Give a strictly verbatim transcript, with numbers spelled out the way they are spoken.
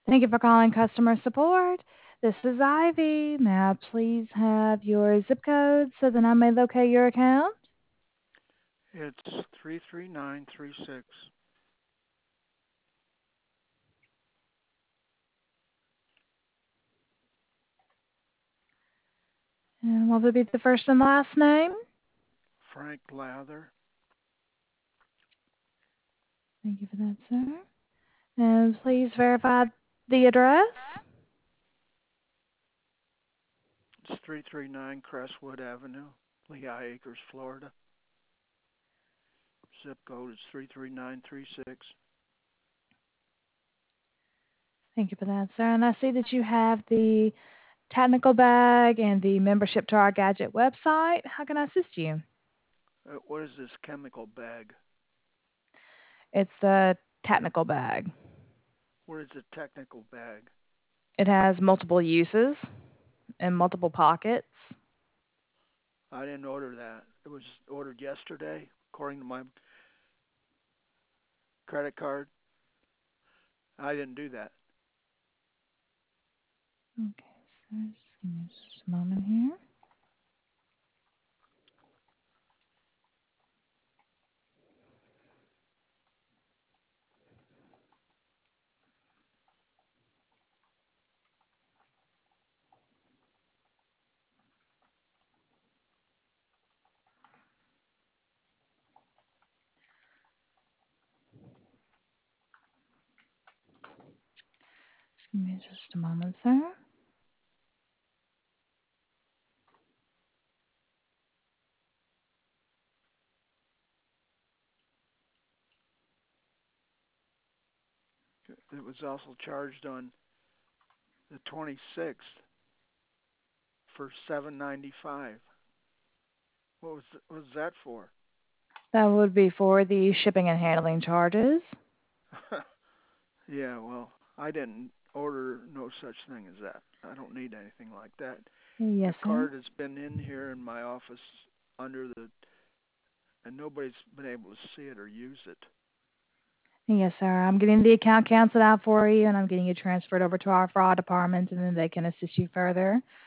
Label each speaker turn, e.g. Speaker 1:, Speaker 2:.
Speaker 1: Thank you for calling customer support. This is Ivy. May I please have your zip code so that I may locate your account?
Speaker 2: It's three three nine three six.
Speaker 1: And what would be the first and last name?
Speaker 2: Frank Lather.
Speaker 1: Thank you for that, sir. And please verify the address.
Speaker 2: It's three three nine Crestwood Avenue, Lehigh Acres, Florida. Zip code is three three nine three six.
Speaker 1: Thank you for that, sir. And I see that you have the technical bag and the membership to our gadget website. How can I assist you?
Speaker 2: Uh, what is this chemical bag?
Speaker 1: It's the technical bag.
Speaker 2: What is a technical bag?
Speaker 1: It has multiple uses and multiple pockets.
Speaker 2: I didn't order that. It was ordered yesterday, according to my credit card. I didn't do that.
Speaker 1: Okay, so just give me just a moment here. Just give me just a moment, sir.
Speaker 2: It was also charged on the twenty-sixth for seven ninety-five. What was what was that for?
Speaker 1: That would be for the shipping and handling charges.
Speaker 2: Yeah, well, I didn't order no such thing as that. I don't need anything like that. The
Speaker 1: Yes, sir.
Speaker 2: card has been in here in my office under the, and nobody's been able to see it or use it.
Speaker 1: Yes, sir. I'm getting the account canceled out for you, and I'm getting you transferred over to our fraud department, and then they can assist you further.